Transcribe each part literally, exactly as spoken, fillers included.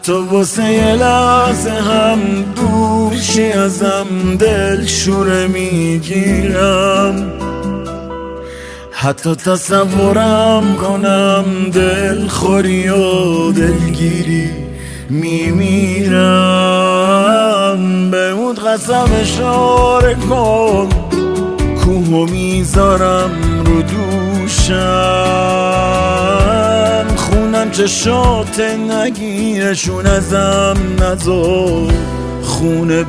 حتی واسه یه لحظه هم دوشی ازم دل شوره میگیرم، حتی تصورم کنم دل خوری و دلگیری میمیرم. به اون قسم اشاره کن کوهو میذارم رو دوشم، خونم چشات نگیرشون ازم نذار خونه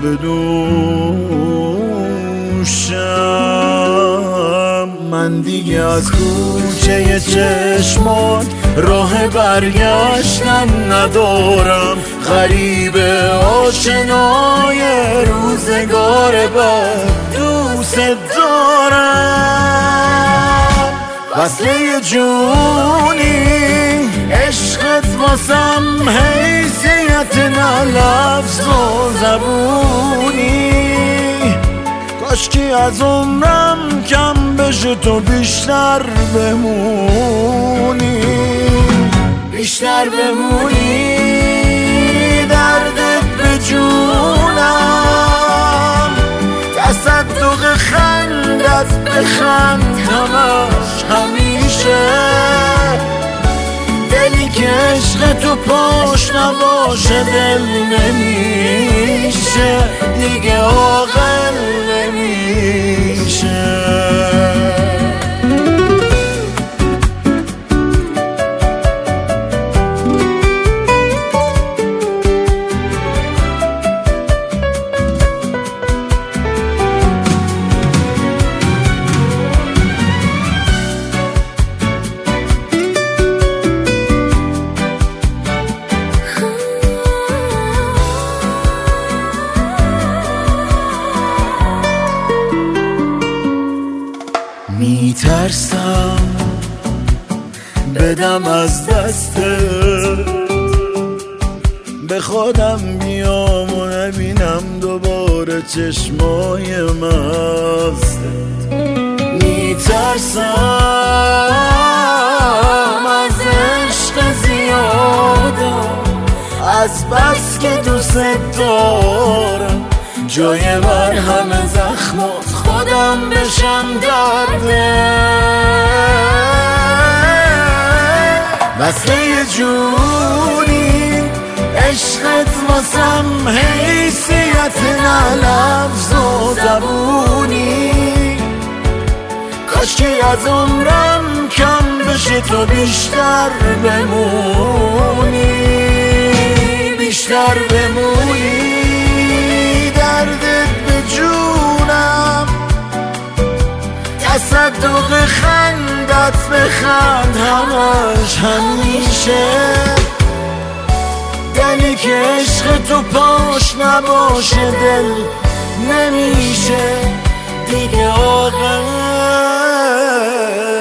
بدوشم. من دیگه از کوچه چشمات راه برگشتن ندارم، غریب آشنای روزگار بد دوست دارم. وصله جونی عشقت واسم حیثیت نه لفظ و زبونی، کاشکی از عمرم کم بشه تو بیشتر بمونی، بیشتر بمونی. دردت به جونم، تصدق خندت بخند همش همیشه، دلی که عشق تو پاش نباشه دل نمیشه، دیگه عاقل نمیشه. میترسم بدم از دستت، به خودم بیام و نبینم دوباره چشمای مستت. میترسم از عشق زیادم، از بس که دوست دارم جای مرهم زخمات خودم بشم درده. وصله جونی عشقت واسم حیثیت نه لفظ و زبونی، کاشکی از عمرم کم بشه تو بیشتر بمونی، بیشتر بمونی. دردت به جونم، تصدق خندت بخند همش همیشه، دلی که عشق تو پاش نباشه دل نمیشه، دیگه عاقل